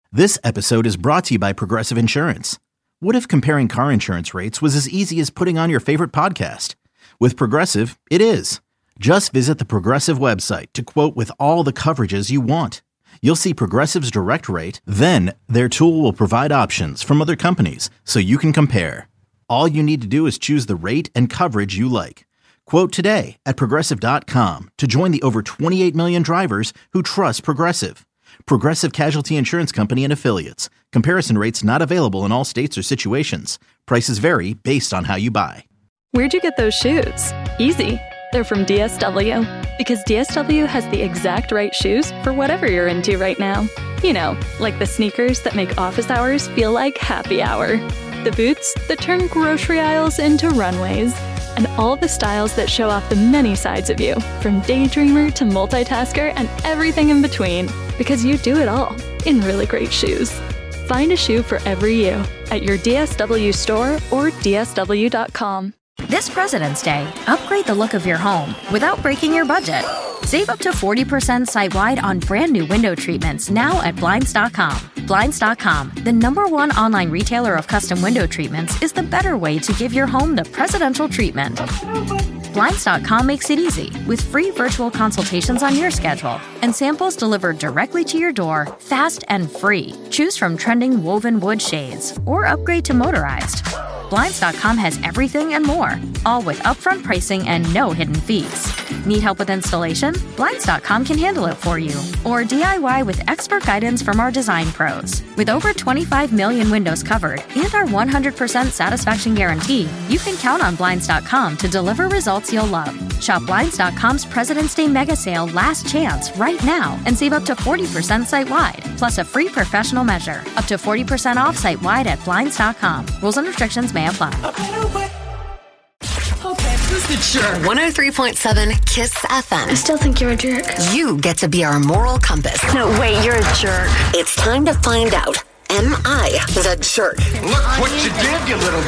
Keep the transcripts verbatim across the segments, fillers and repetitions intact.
This episode is brought to you by Progressive Insurance. What if comparing car insurance rates was as easy as putting on your favorite podcast? With Progressive, it is. Just visit the Progressive website to quote with all the coverages you want. You'll see Progressive's direct rate, then their tool will provide options from other companies so you can compare. All you need to do is choose the rate and coverage you like. Quote today at Progressive dot com to join the over twenty-eight million drivers who trust Progressive. Progressive Casualty Insurance Company and Affiliates. Comparison rates not available in all states or situations. Prices vary based on how you buy. Where'd you get those shoes? Easy. They're from D S W. Because D S W has the exact right shoes for whatever you're into right now. You know, like the sneakers that make office hours feel like happy hour. The boots that turn grocery aisles into runways. And all the styles that show off the many sides of you, from daydreamer to multitasker and everything in between, because you do it all in really great shoes. Find a shoe for every you at your D S W store or D S W dot com. This President's Day, upgrade the look of your home without breaking your budget. Save up to forty percent site-wide on brand new window treatments now at Blinds dot com. Blinds dot com, the number one online retailer of custom window treatments, is the better way to give your home the presidential treatment. Blinds dot com makes it easy with free virtual consultations on your schedule and samples delivered directly to your door, fast and free. Choose from trending woven wood shades or upgrade to motorized. Blinds dot com has everything and more, all with upfront pricing and no hidden fees. Need help with installation? Blinds dot com can handle it for you. Or D I Y with expert guidance from our design pros. With over twenty-five million windows covered and our one hundred percent satisfaction guarantee, you can count on Blinds dot com to deliver results you'll love. Shop Blinds dot com's President's Day Mega Sale Last Chance right now and save up to forty percent site-wide, plus a free professional measure. Up to forty percent off site-wide at Blinds dot com. Rules and restrictions may apply. Okay, who's the jerk? one oh three point seven KISS F M. I still think you're a jerk. You get to be our moral compass. No, wait, you're a jerk. It's time to find out, am I the jerk? Look what you did, you little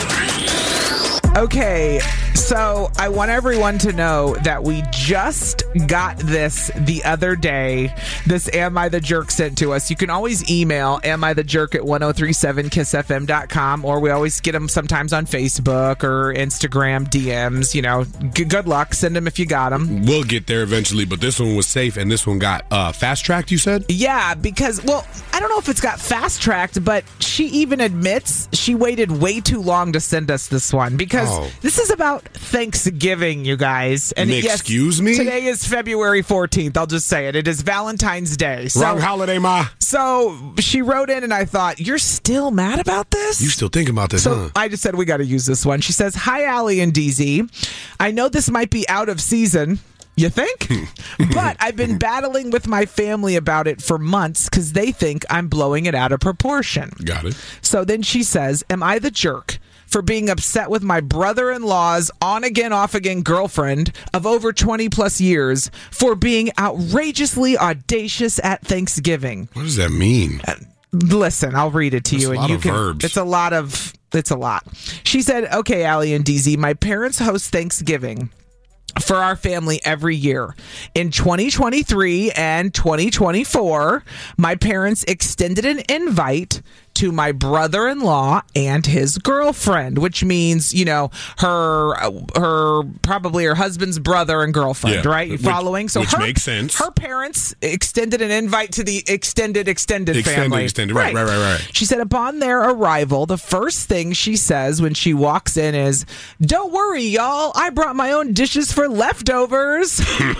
jerk. Okay, so I want everyone to know that we just got this the other day. This Am I the Jerk sent to us. You can always email am I the jerk at ten thirty-seven kiss f m dot com, or we always get them sometimes on Facebook or Instagram D Ms. You know, g- good luck. Send them if you got them. We'll get there eventually, but this one was safe and this one got uh, fast-tracked, you said? Yeah, because, well, I don't know if it's got fast-tracked, but she even admits she waited way too long to send us this one because Oh. this is about Thanksgiving, you guys. And yes, excuse me? Today is February fourteenth. I'll just say it. It is Valentine's Day. So, Wrong holiday, Ma. So she wrote in and I thought, you're still mad about this? You still thinking about this, So huh? I just said we got to use this one. She says, hi, Allie and D Z. I know this might be out of season. You think? But I've been battling with my family about it for months because they think I'm blowing it out of proportion. Got it. So then she says, am I the jerk for being upset with my brother-in-law's on-again, off-again girlfriend of over twenty plus years for being outrageously audacious at Thanksgiving? What does that mean? Uh, listen, I'll read it to That's you. a and lot you of can. verbs. It's a lot of. It's a lot. She said, okay, Allie and D Z, my parents host Thanksgiving for our family every year. In twenty twenty-three and twenty twenty-four, my parents extended an invite to my brother-in-law and his girlfriend, which means, you know, her, her probably her husband's brother and girlfriend, Yeah, right? You which- following? So which her, makes sense. Her parents extended an invite to the extended, extended, Extended, family. extended, right, right, right, right. She said upon their arrival, the first thing she says when she walks in is, don't worry, y'all. I brought my own dishes for leftovers.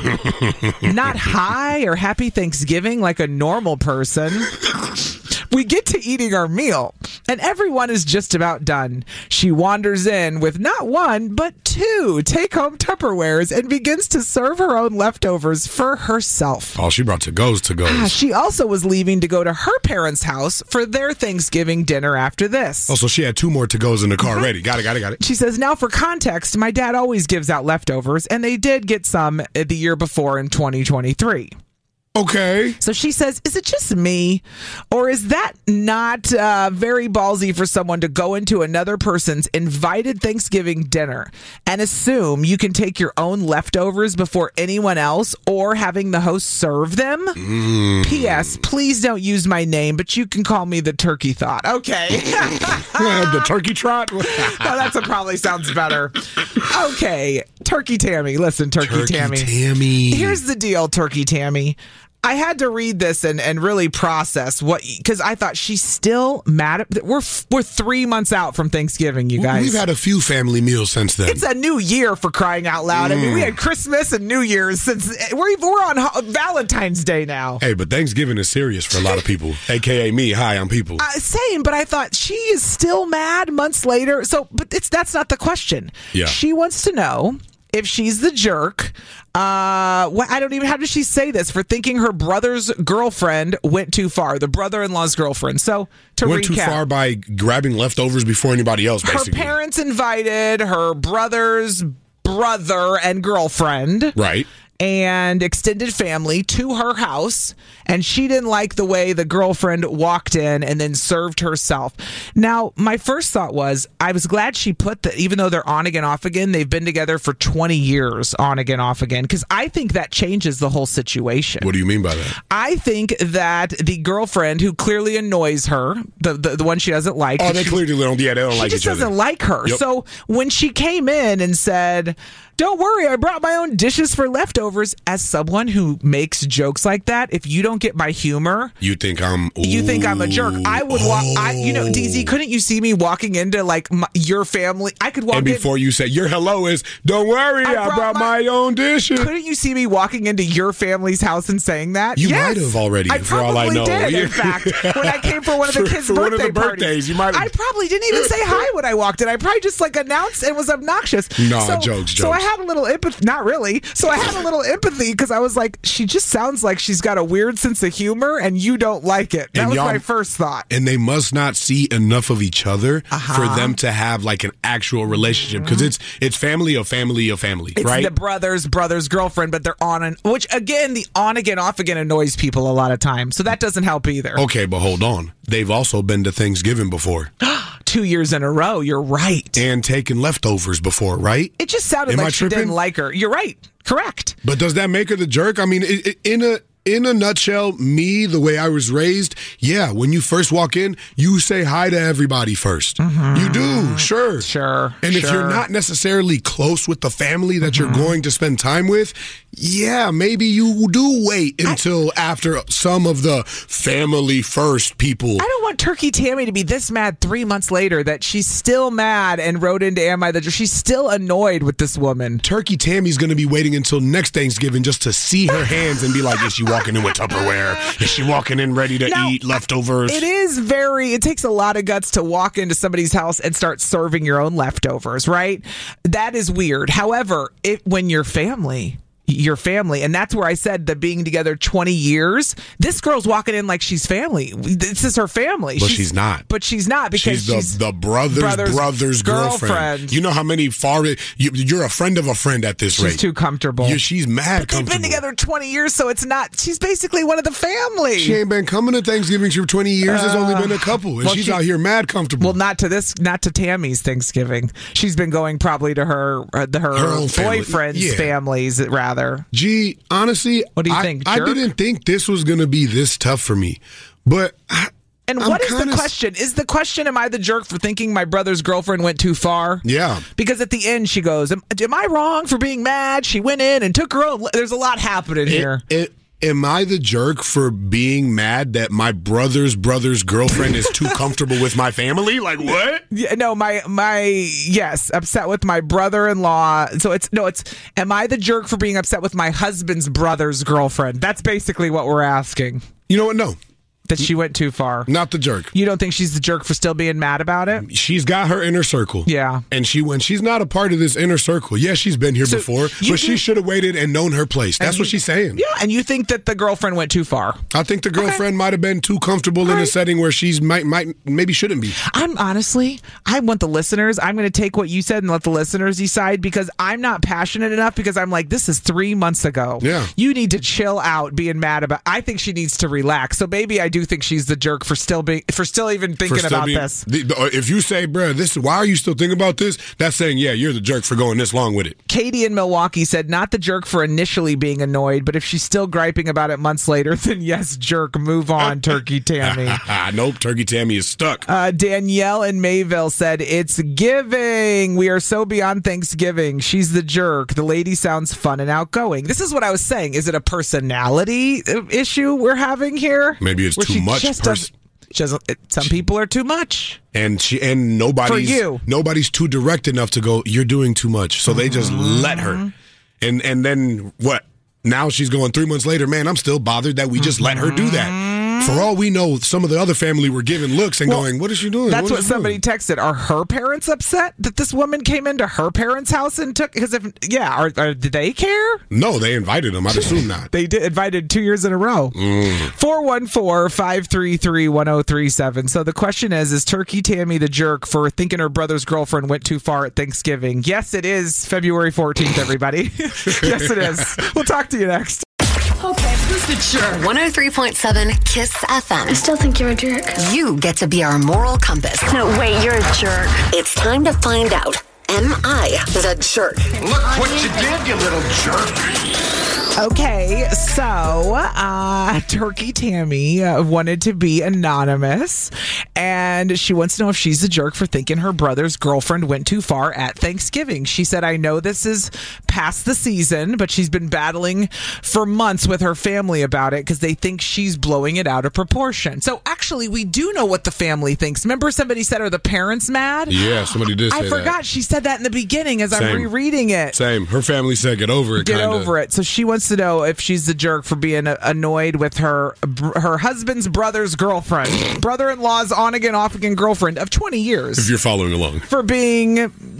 Not hi or happy Thanksgiving like a normal person. We get to eating our meal, and everyone is just about done. She wanders in with not one, but two take-home Tupperwares and begins to serve her own leftovers for herself. All she brought to goes to goes. Ah, she also was leaving to go to her parents' house for their Thanksgiving dinner after this. Oh, so she had two more to goes in the car ready. Got it, got it, got it. She says, now for context, my dad always gives out leftovers, and they did get some the year before in twenty twenty-three. Okay. So she says, is it just me? Or is that not uh, very ballsy for someone to go into another person's invited Thanksgiving dinner and assume you can take your own leftovers before anyone else or having the host serve them? Mm. P S. Please don't use my name, but you can call me the turkey thought. Okay. The turkey trot? No, that's what probably sounds better. Okay. Turkey Tammy. Listen, Turkey, Turkey Tammy. Tammy. Here's the deal, Turkey Tammy. I had to read this and, and really process what, because I thought she's still mad at. We're we're three months out from Thanksgiving, you guys. We've had a few family meals since then. It's a new year, for crying out loud. Mm. I mean, we had Christmas and New Year's since we're we're on Valentine's Day now. Hey, but Thanksgiving is serious for a lot of people, aka me. Hi, I'm people. Uh, same, but I thought she is still mad months later. So, but it's that's not the question. Yeah, she wants to know if she's the jerk. Uh, what, I don't even, how does she say this? For thinking her brother's girlfriend went too far, the brother-in-law's girlfriend. So, to went recap. Went too far by grabbing leftovers before anybody else, basically. Her parents invited her brother's brother and girlfriend. Right. And extended family to her house, and she didn't like the way the girlfriend walked in and then served herself. Now, my first thought was, I was glad she put that, even though they're on again, off again, they've been together for twenty years, on again, off again, because I think that changes the whole situation. What do you mean by that? I think that the girlfriend, who clearly annoys her, the the, the one she doesn't like. Oh, they clearly don't, yeah, they don't like each other. She just doesn't like her. Yep. So when she came in and said, don't worry, I brought my own dishes for leftovers, as someone who makes jokes like that, if you don't get my humor, you think I'm ooh, you think I'm a jerk. I would walk. I, you know, D Z, couldn't you see me walking into like my, your family? I could walk. And before in, you say your hello is, don't worry, I, I brought, brought my, my own dishes. Couldn't you see me walking into your family's house and saying that? You yes. might have already. I for all I know, did. In fact, when I came for one of the for, kids' for birthday one of the parties, birthdays, you might. I probably didn't even say hi when I walked in. I probably just like announced and was obnoxious. No, so, jokes, jokes. So I had a little empathy. Not really. So I had a little empathy because I was like, she just sounds like she's got a weird sense of humor, and you don't like it. That and was my first thought. And they must not see enough of each other uh-huh. for them to have like an actual relationship, because it's it's family of family of family, it's right? The brother's brother's girlfriend, but they're on and which again, the on again, off again annoys people a lot of times. So that doesn't help either. Okay, but hold on. They've also been to Thanksgiving before. Two years in a row. You're right. And taken leftovers before, right? It just sounded Am like I she tripping? didn't like her. You're right. Correct. But does that make her the jerk? I mean, it, it, in a in a nutshell, me, the way I was raised, yeah, when you first walk in, you say hi to everybody first. Mm-hmm. You do, sure. Sure. And sure. if you're not necessarily close with the family that mm-hmm. you're going to spend time with, yeah, maybe you do wait until I, after some of the family first people. I don't want Turkey Tammy to be this mad three months later that she's still mad and wrote into Am I the Jerk? She's still annoyed with this woman. Turkey Tammy's going to be waiting until next Thanksgiving just to see her hands and be like, is she walking in with Tupperware? Is she walking in ready to now, eat leftovers? It is very, it takes a lot of guts to walk into somebody's house and start serving your own leftovers, right? That is weird. However, it, when you're family... your family, and that's where I said that being together twenty years, this girl's walking in like she's family. This is her family. But she's, she's not. But she's not because she's the, she's the brother's brother's, brother's girlfriend. girlfriend. You know how many far you, you're a friend of a friend at this she's rate. She's too comfortable. You're, she's mad but comfortable. They've been together twenty years, so it's not. She's basically one of the family. She ain't been coming to Thanksgiving for twenty years. Uh, There's only been a couple, and well, she's she, out here mad comfortable. Well, not to this, not to Tammy's Thanksgiving. She's been going probably to her uh, her, her boyfriend's family. Yeah. families rather. Gee. Honestly, what do you I, think, I didn't think this was going to be this tough for me, but I, and I'm what is kinda... the question? Is the question, am I the jerk for thinking my brother's girlfriend went too far? Yeah. Because at the end she goes, am, am I wrong for being mad? She went in and took her own. There's a lot happening it, here. It, am I the jerk for being mad that my brother's brother's girlfriend is too comfortable with my family? Like what? Yeah, no, my my yes, upset with my brother-in-law. So it's no, it's am I the jerk for being upset with my husband's brother's girlfriend? That's basically what we're asking. You know what? No. That she went too far. Not the jerk. You don't think she's the jerk for still being mad about it? She's got her inner circle. Yeah. And she when she's not a part of this inner circle, yeah, she's been here So before, you but she think- should have waited and known her place. That's And what you- she's saying. Yeah, and you think that the girlfriend went too far? I think the girlfriend might have been too comfortable in a right. setting where she's might might maybe shouldn't be. I'm honestly, I want the listeners, I'm going to take what you said and let the listeners decide because I'm not passionate enough because I'm like, this is three months ago. Yeah. You need to chill out being mad about, I think she needs to relax. So maybe I do think she's the jerk for still being, for still even thinking For still about being- this. the- the- if you say, bruh, this why are you still thinking about this? That's saying, yeah, you're the jerk for going this long with it. Katie in Milwaukee said, not the jerk for initially being annoyed, but if she's still griping about it months later, then yes, jerk, move on, Turkey Tammy. Nope, Turkey Tammy is stuck. Uh, Danielle in Mayville said, it's giving. We are so beyond Thanksgiving. She's the jerk. The lady sounds fun and outgoing. This is what I was saying. Is it a personality issue we're having here? Maybe it's Where too she much just pers- doesn't- she doesn't- it- some people are too much. And she and nobody's For you. nobody's too direct enough to go, you're doing too much. So they just let her. And and then what? Now she's going three months later, man, I'm still bothered that we just let her do that. For all we know, some of the other family were giving looks and Well, going, what is she doing? That's What what, is she somebody doing? texted. Are her parents upset that this woman came into her parents' house and took? Because if yeah, are, are did they care? No, they invited him. I'd assume not. They did invited two years in a row. four one four, five three three, one oh three seven. So the question is, is Turkey Tammy the jerk for thinking her brother's girlfriend went too far at Thanksgiving? Yes, it is February fourteenth, everybody. Yes, it is. We'll talk to you next. Okay, who's the jerk? one oh three point seven KISS F M. I still think you're a jerk. You get to be our moral compass. No, wait, you're a jerk. It's time to find out. Am I the jerk? Look what you did, you little jerk. Okay, so uh, Turkey Tammy uh, wanted to be anonymous, and she wants to know if she's a jerk for thinking her brother's girlfriend went too far at Thanksgiving. She said, I know this is past the season, but she's been battling for months with her family about it because they think she's blowing it out of proportion. So actually, we do know what the family thinks. Remember somebody said, are the parents mad? Yeah, somebody did say I that. forgot she said that in the beginning as I'm Same. rereading it. Same. Her family said, get over it. Get kinda. over it. So she wants to know if she's the jerk for being uh, annoyed with her her husband's brother's girlfriend, brother-in-law's on-again, off-again girlfriend of twenty years. If you're following along. For being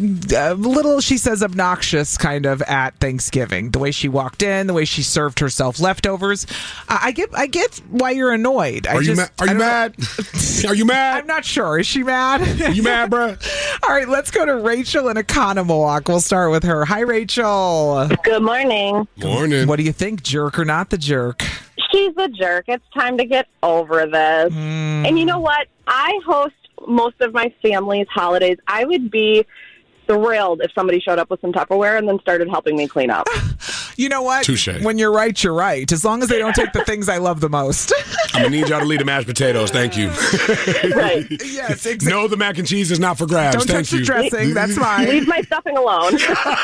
a little, she says, obnoxious kind of at Thanksgiving. The way she walked in, the way she served herself leftovers. I, I get I get why you're annoyed. I Are you, just, ma- are I you don't know. mad? Are you mad? I'm not sure. Is she mad? You mad, bruh? All right, let's go to Rachel in Economowalk. We'll start with her. Hi, Rachel. Good morning. Morning. What do you think, jerk or not the jerk? She's the jerk. It's time to get over this. Mm. And you know what? I host most of my family's holidays. I would be thrilled if somebody showed up with some Tupperware and then started helping me clean up. You know what? Touche. When you're right, you're right. As long as they don't take the things I love the most. I'm going to need y'all to leave the mashed potatoes. Thank you. Right. Yes, exactly. No, the mac and cheese is not for grabs. Don't Thank touch you. the dressing. That's mine. Leave my stuffing alone.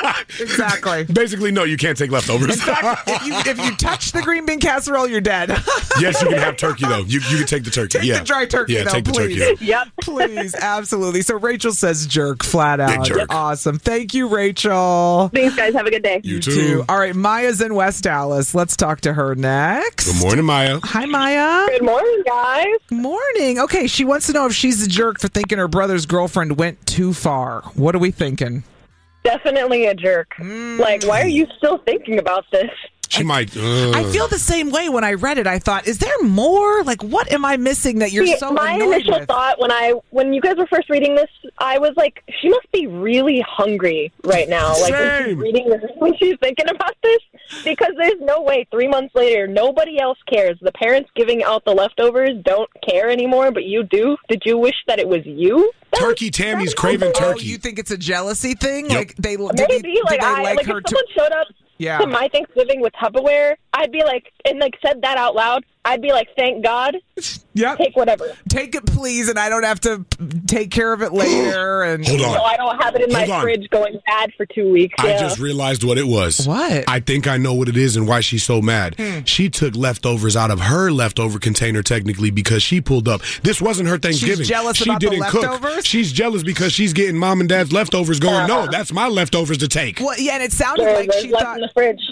Exactly. Basically, no, you can't take leftovers. In fact, if you, if you touch the green bean casserole, you're dead. Yes, you can have turkey, though. You, you can take the turkey. Take yeah. the dry turkey, Yeah, though, take the please. turkey. Yep. Please, absolutely. So Rachel says jerk, flat out. jerk. Awesome. Thank you, Rachel. Thanks, guys. Have a good day. You too. All right, Maya's in West Dallas. Let's talk to her next. Good morning, Maya. Hi, Maya. Good morning, guys. Morning. Okay, she wants to know if she's a jerk for thinking her brother's girlfriend went too far. What are we thinking? Definitely a jerk. Like, why are you still thinking about this? She might. Uh, I feel the same way when I read it. I thought, is there more? Like, what am I missing that you're See, so my annoyed initial with? thought when I when you guys were first reading this, I was like, she must be really hungry right now. Like when she's Same. reading this, when she's thinking about this, because there's no way three months later nobody else cares. The parents giving out the leftovers don't care anymore, but you do. Did you wish that it was you? That Turkey was- Tammy's that was craving awful. Oh, turkey. you think it's a jealousy thing? Yep. Like they did Maybe they, did like they I like like her if to? someone showed up Yeah. to my Thanksgiving with Tupperware, I'd be like, and like said that out loud, I'd be like, thank God, Yep. take whatever. Take it, please, and I don't have to p- take care of it later. And Hold on. So I don't have it in my Hold on. fridge going bad for two weeks. I yeah. just realized what it was. What? I think I know what it is and why she's so mad. Hmm. She took leftovers out of her leftover container, technically, because she pulled up. This wasn't her Thanksgiving. jealous she about the didn't cook. leftovers? She's jealous because she's getting mom and dad's leftovers going, no, that's my leftovers to take. Well, yeah, and it sounded There- like there's she left thought. in the fridge.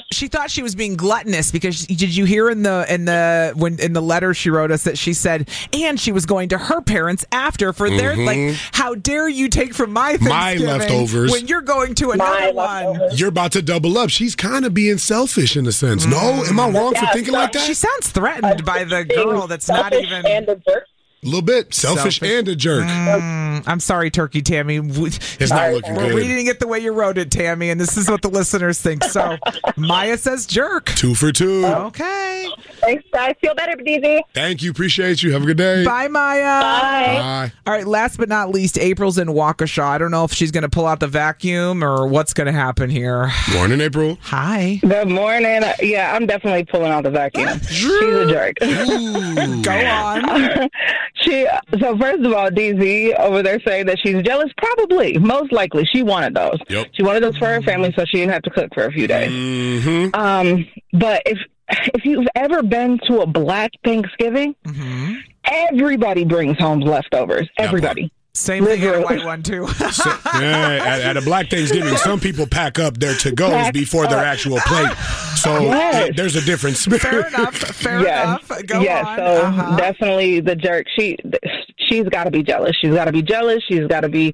She thought she was being gluttonous because did you hear in the in the when in the letter she wrote us that she said and she was going to her parents after for their Mhm. like how dare you take from my Thanksgiving My leftovers. when you're going to another one. You're about to double up. She's kind of being selfish in a sense. No, am I wrong for Yeah, thinking like that? She sounds threatened by the girl that's not Selfish even and a jerk. A little bit selfish, Selfish. and a jerk. Mm, I'm sorry, Turkey Tammy. We- It's not looking We're good. reading it the way you wrote it, Tammy, and this is what the listeners think. So Maya says jerk. Two for two. Okay. Thanks, guys. Feel better, D Z. Thank you. Appreciate you. Have a good day. Bye, Maya. Bye. Bye. All right, last but not least, April's in Waukesha. I don't know if she's going to pull out the vacuum or what's going to happen here. Morning, April. Hi. Good morning. Yeah, I'm definitely pulling out the vacuum. She's a jerk. Ooh. Go on. she. So first of all, D Z over there saying that she's jealous. Probably, most likely, she wanted those. Yep. She wanted those for her family, so she didn't have to cook for a few days. Mm-hmm. Um, but if if you've ever been to a Black Thanksgiving, Mm-hmm. everybody brings home leftovers. Everybody. Same thing at a white one, too. So, yeah, at, at a Black Thanksgiving, some people pack up their to-goes Pack before their up. actual plate. So Yes. eh, there's a difference. Fair enough. Fair Yes. enough. Go yes, on. so Uh-huh. definitely the jerk. She she's got to be jealous. She's got to be jealous. She's got to be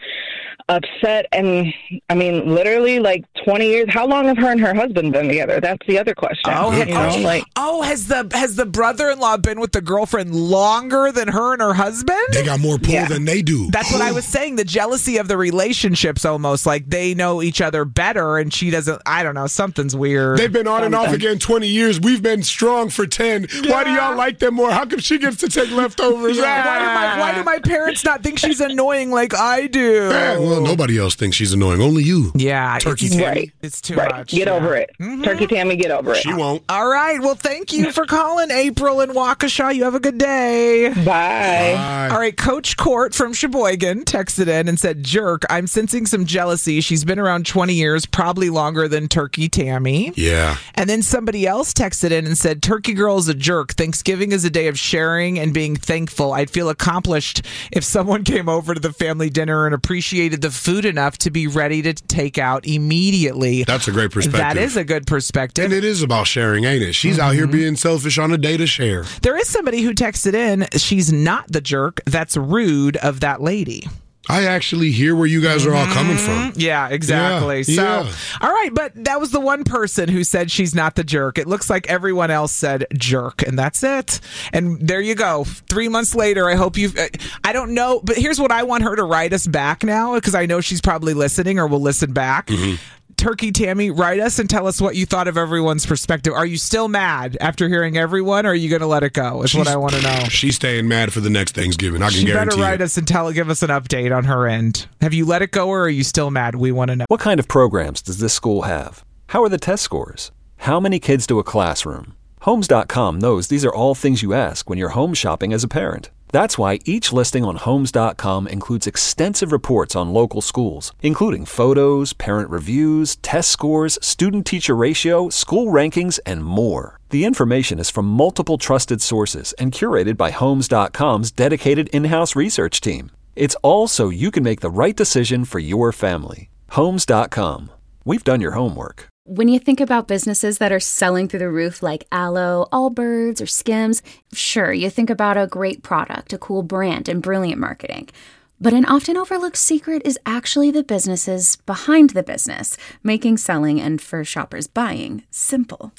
upset. And I mean, literally, like twenty years. How long have her and her husband been together? That's the other question. Oh, you know, oh, like oh, has the has the brother-in-law been with the girlfriend longer than her and her husband? They got more pull Yeah. than they do. That's what I was saying. The jealousy of the relationships, almost like they know each other better, and she doesn't. I don't know. Something's weird. They've been on and off again twenty years. We've been strong for ten. Why do y'all like them more? How come she gets to take leftovers? Why do, my, why do my parents not think she's annoying like I do? Eh, well, nobody else thinks she's annoying. Only you. Yeah, Turkey it's, Tammy. right. it's too right. much. Get yeah. over it, Turkey Tammy. Get over it. She won't. All right. Well, thank you for calling, April in Waukesha. You have a good day. Bye. Bye. All right, Coach Court from Sheboygan texted in and said, jerk, I'm sensing some jealousy. She's been around twenty years, probably longer than Turkey Tammy. Yeah. And then somebody else texted in and said, Turkey Girl is a jerk. Thanksgiving is a day of sharing and being thankful. I'd feel accomplished if someone came over to the family dinner and appreciated the food enough to be ready to take out immediately. That's a great perspective. That is a good perspective. And it is about sharing, ain't it? She's out here being selfish on a day to share. There is somebody who texted in, she's not the jerk. That's rude of that lady. I actually hear where you guys are all coming from. Yeah, exactly. Yeah, so, yeah. all right, but that was the one person who said she's not the jerk. It looks like everyone else said jerk, and that's it. And there you go. Three months later, I hope you've. I don't know, but here's what I want her to write us back now, because I know she's probably listening or will listen back. Mm-hmm. Turkey Tammy, write us and tell us what you thought of everyone's perspective. Are you still mad after hearing everyone, or are you going to let it go? Is what I want to know. She's staying mad for the next Thanksgiving. I can She guarantee better write it. us and tell, give us an update on her end. Have you let it go, or are you still mad? We want to know. What kind of programs does this school have? How are the test scores? How many kids do a classroom? Homes dot com knows these are all things you ask when you're home shopping as a parent. That's why each listing on Homes dot com includes extensive reports on local schools, including photos, parent reviews, test scores, student-teacher ratio, school rankings, and more. The information is from multiple trusted sources and curated by Homes dot com's dedicated in-house research team. It's all so you can make the right decision for your family. Homes dot com. We've done your homework. When you think about businesses that are selling through the roof like Aloe, Allbirds, or Skims, sure, you think about a great product, a cool brand, and brilliant marketing. But an often overlooked secret is actually the businesses behind the business, making selling and, for shoppers, buying simple.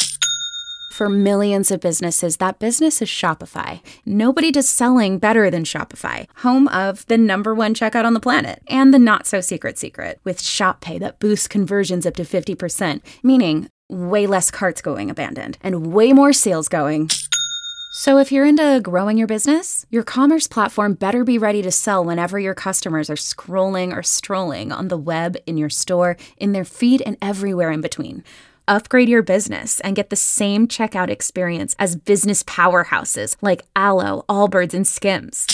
For millions of businesses, that business is Shopify. Nobody does selling better than Shopify, home of the number one checkout on the planet, and the not-so-secret secret, with Shop Pay that boosts conversions up to fifty percent, meaning way less carts going abandoned, and way more sales going. So if you're into growing your business, your commerce platform better be ready to sell whenever your customers are scrolling or strolling on the web, in your store, in their feed, and everywhere in between. Upgrade your business and get the same checkout experience as business powerhouses like Aloe, Allbirds, and Skims.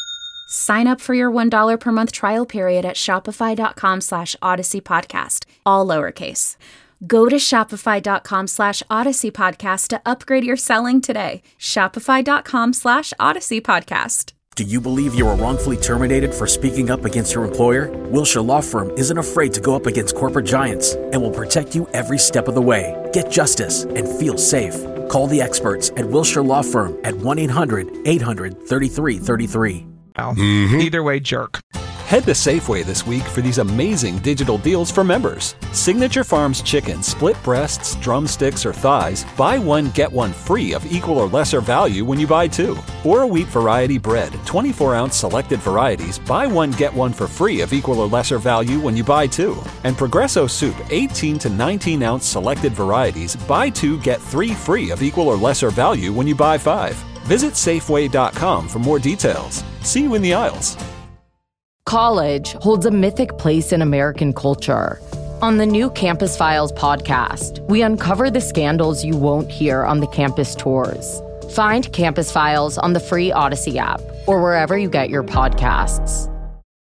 Sign up for your one dollar per month trial period at shopify.com slash Odyssey Podcast, all lowercase. Go to shopify.com slash Odyssey Podcast to upgrade your selling today. Shopify.com slash Odyssey Podcast. Do you believe you were wrongfully terminated for speaking up against your employer? Wilshire Law Firm isn't afraid to go up against corporate giants and will protect you every step of the way. Get justice and feel safe. Call the experts at Wilshire Law Firm at one eight hundred eight hundred thirty-three thirty-three. Mm-hmm. Either way, jerk. Head to Safeway this week for these amazing digital deals for members. Signature Farms chicken, split breasts, drumsticks, or thighs, buy one, get one free of equal or lesser value when you buy two. Or wheat variety bread, twenty-four ounce selected varieties, buy one, get one for free of equal or lesser value when you buy two. And Progresso soup, eighteen to nineteen ounce selected varieties, buy two, get three free of equal or lesser value when you buy five. Visit Safeway dot com for more details. See you in the aisles. College holds a mythic place in American culture. On the new Campus Files podcast, we uncover the scandals you won't hear on the campus tours. Find Campus Files on the free Odyssey app or wherever you get your podcasts.